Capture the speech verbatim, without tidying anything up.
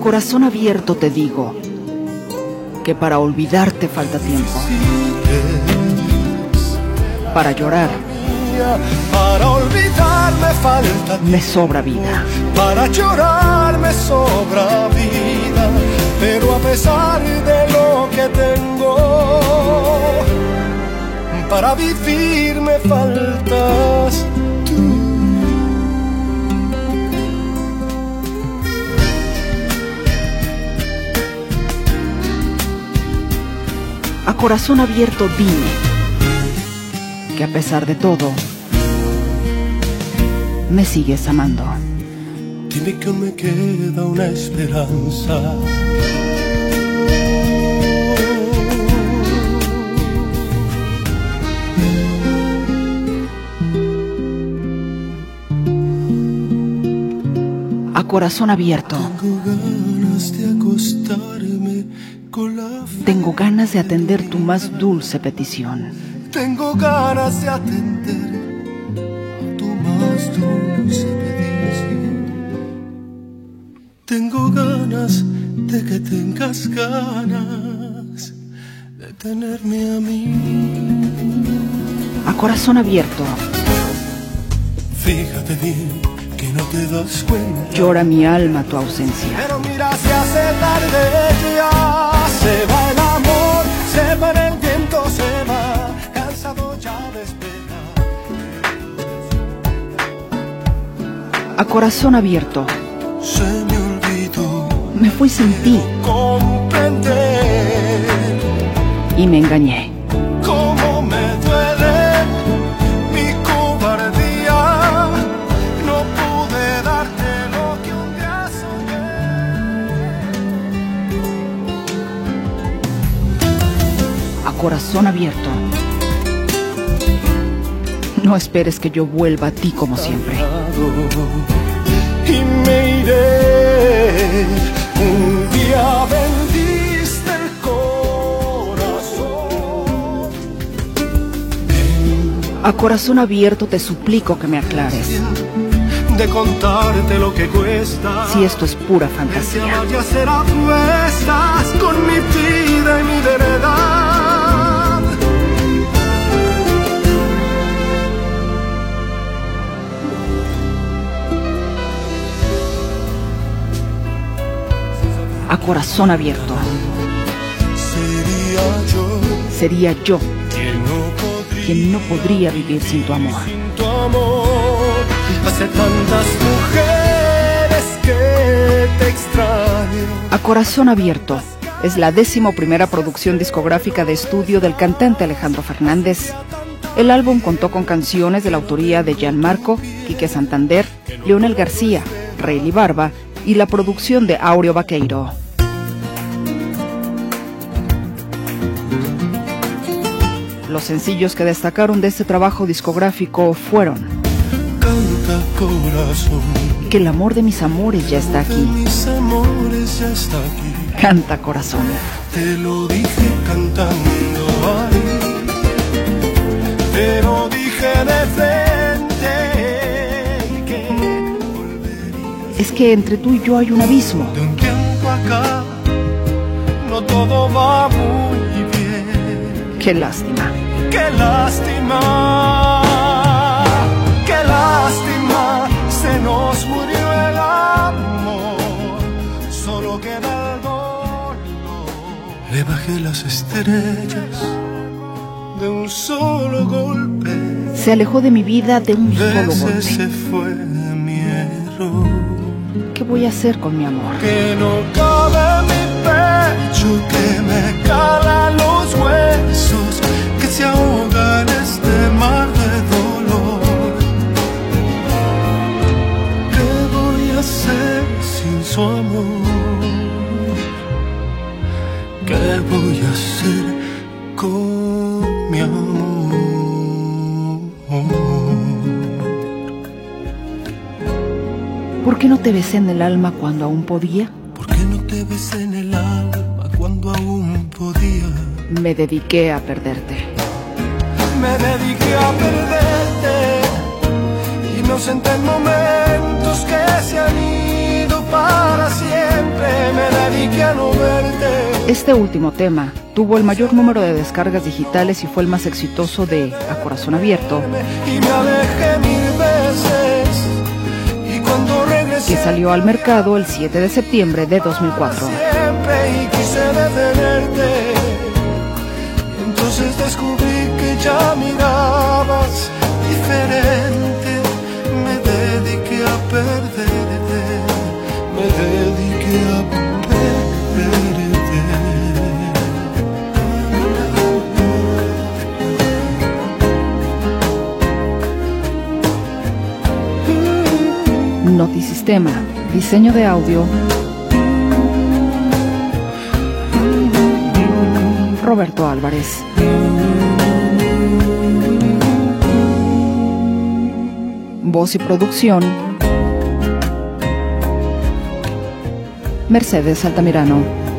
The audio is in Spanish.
corazón abierto te digo que para olvidarte falta tiempo. Para llorar, para olvidarme falta tiempo. Me sobra vida. Para llorar me sobra vida. Pero a pesar de lo que tengo, para vivir me faltas tú. A corazón abierto dime que a pesar de todo me sigues amando. Dime que aún me queda una esperanza. A corazón abierto Tengo ganas de acostarme con la tengo ganas de atender tu más dulce petición. Tengo ganas de atender tu más dulce petición. Tengo ganas de que tengas ganas de tenerme a mí. A corazón abierto Fíjate bien que no te das cuenta. llora mi alma tu ausencia. Pero mira, se hace tarde ya. Se va el amor, se va el viento, se va. Cansado ya de esperar. A corazón abierto Se me olvidó me fui sin ti comprender y me engañé. cómo me duele mi cobardía. No pude darte lo que un día soñé. A corazón abierto no esperes que yo vuelva a ti como siempre. Y me iré. Un día vendiste el corazón. A corazón abierto te suplico que me aclares De contarte lo que cuesta. si esto es pura Que fantasía. vaya a hacer apuestas con mi vida y mi verdad. A corazón abierto Sería yo sería yo quien no podría, quien no podría vivir sin tu amor. sin tu amor. Hace tantas mujeres que te extraño. A corazón abierto es la décimo primera producción discográfica de estudio del cantante Alejandro Fernández. El álbum contó con canciones de la autoría de Gianmarco, Quique Santander, Leonel García, Rayleigh Barba y la producción de Áureo Baqueiro. Los sencillos que destacaron de este trabajo discográfico fueron Canta corazón, Que el amor de mis amores ya está de aquí, mis amores ya está aquí. Canta corazón, Te lo dije cantando ahí, te lo dije de frente y que volvería. es que entre tú y yo hay un abismo. De un tiempo acá no todo va muy bien. Qué lástima. Qué lástima, qué lástima, se nos murió el amor, solo queda el dolor. Le bajé las estrellas de un solo golpe. Se alejó de mi vida de un solo Ese se golpe. fue mi error. ¿Qué voy a hacer con mi amor? Que no cabe en mi pecho, que me cala los huesos, que se ahoga en este mar de dolor. ¿Qué voy a hacer sin su amor? ¿Qué voy a hacer con mi amor? ¿Por qué no te besé en el alma cuando aún podía? ¿Por qué no te besé en el alma cuando aún podía? Me dediqué a perderte. Me dediqué a perderte, inocente en momentos que se han ido para siempre. Me Este último tema tuvo el mayor número de descargas digitales y fue el más exitoso de A Corazón Abierto, que salió al mercado el siete de septiembre de dos mil cuatro. Entonces descubrí que ya mirabas diferente. Me dediqué a perderte, me dediqué a perderte. Notisistema, diseño de audio, Roberto Álvarez. Voz y producción, Mercedes Altamirano.